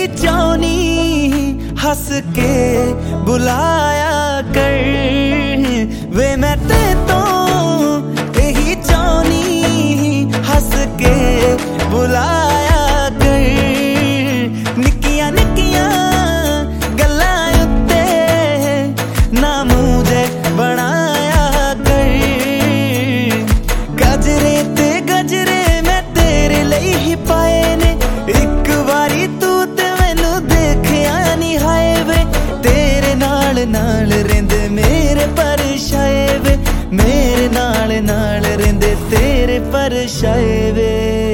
चाहनी हंस के बुलाया कर वे, मैं ते तो यही चाहनी हंस के बुलाया कर। निक्कियां निक्कियां गल्लां उत्ते ना मुझे बनाया कर। गजरे ते गजरे मैं तेरे लिए ही पाए ने, एक बारी तू ते मैनू देखिया नहीं हाय वे। तेरे नाल नाल रेंदे मेरे परछाए वे, मेरे नाल नाल रेंदे तेरे परछाए वे।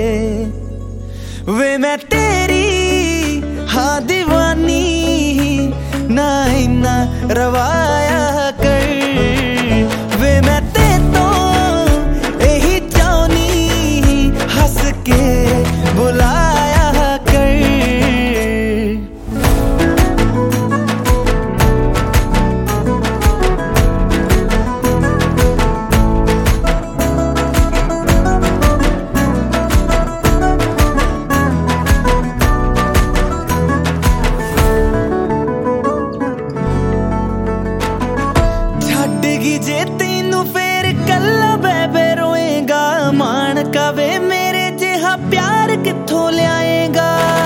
वे मैं तेरी हाँ दीवानी ना इन्ना रवाया कर वे, मैं ते तो यही चाहनी हंस के बुलाया कर। जे तेनू फेर कल्ला बेबे रोएगा, मान कावे मेरे जिहा प्यार किथों लियाएगा।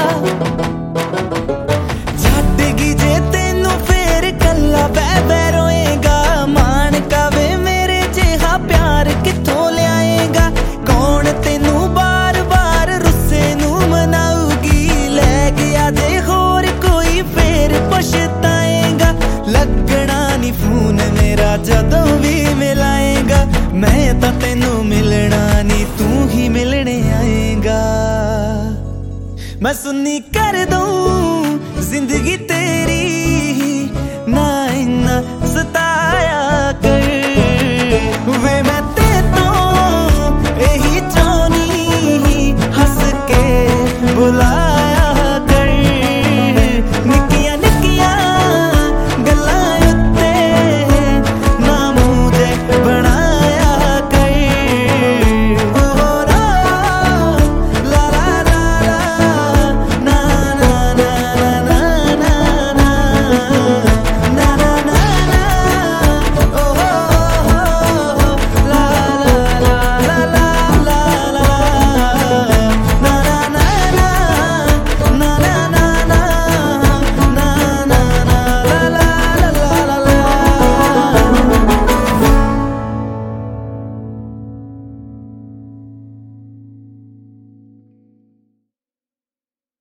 छड्डगी जे तेनू फेर कल्ला बेबे रोएगा, मान कावे मेरे जिहा प्यार किथों लियाएगा। कौन तेनू बार बार रुस्से नू मनाऊगी, लै गया जे होर कोई फेर पछताएगा। लगना नी फोन मेरा जदों भी मिलाएगा, मैं तां तेनू मिलना नी तू ही मिलने आएगा। मैं सुन्नी कर दूं जिंदगी